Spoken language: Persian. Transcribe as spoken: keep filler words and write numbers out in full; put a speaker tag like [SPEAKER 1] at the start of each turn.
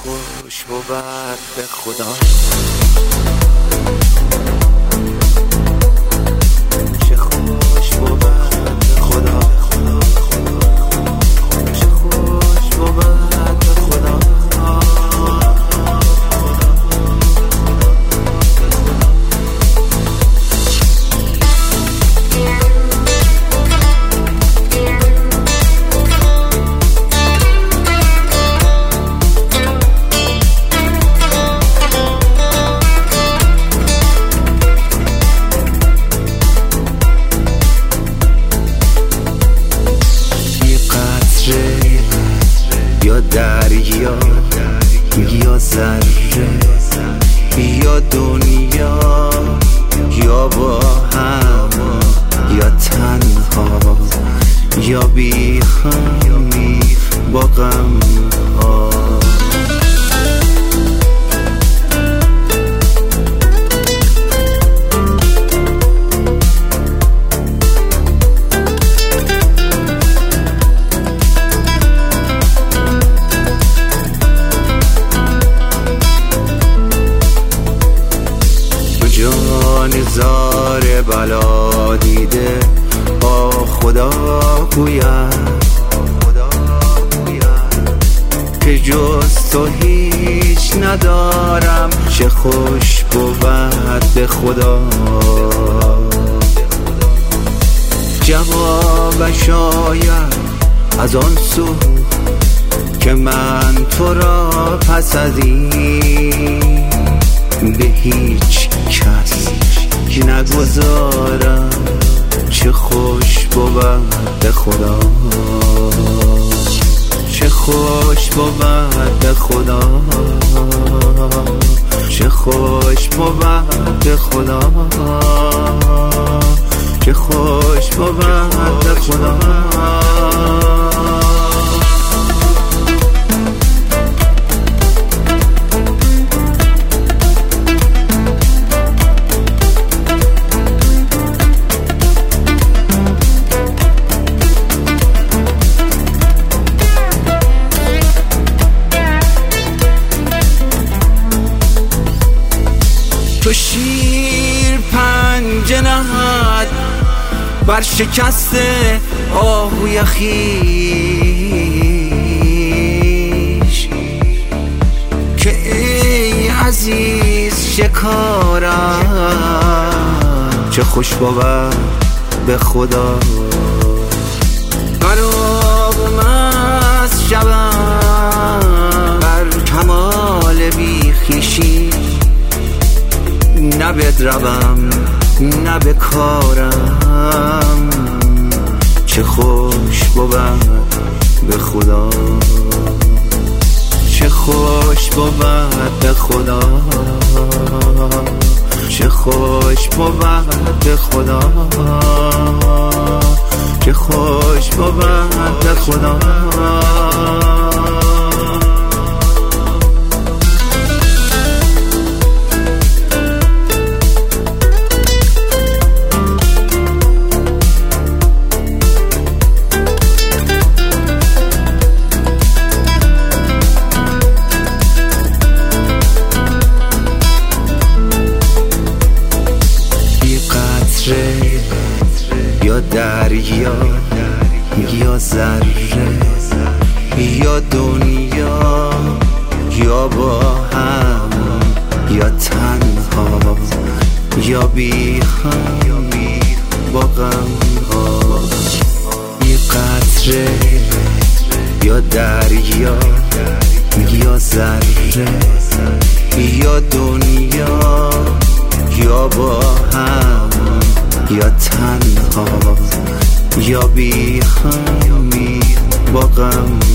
[SPEAKER 1] خوش بود به خدا. چه خوش بود به خدا. چه خوش بود به خدا. یا دریا یا ذره یا دنیا، یا با هم یا تنها، یا بی هم با غم ها. نزار بلا دیده با خدا گوید که جز تو هیچ ندارم. چه خوش بود به خدا. جوابش آید از آن سو که من تو را پس از این به هیچ کس نگذارم. چه خوش بود به خدا. چه خوش بود به خدا. چه خوش بود به خدا. چه خوش بود به خدا. تو شیر پنجه نهد بر شکست آهوی خویش که ای عزیز شکارم. چه خوش بود به خدا. قراب مست شوم بر کمال بی خویشی، نه بدروم نه بکارم. چه خوش بود به خدا. چه خوش بود به خدا. چه خوش بود به خدا. چه خوش بود به خدا. یا دریا یا ذره یا دنیا، یا با هم یا تنها، یا بی هم با غم ها. یه قطره یا دریا یا ذره یا دنیا، یا با هم یا تنها، یا بی هم با غم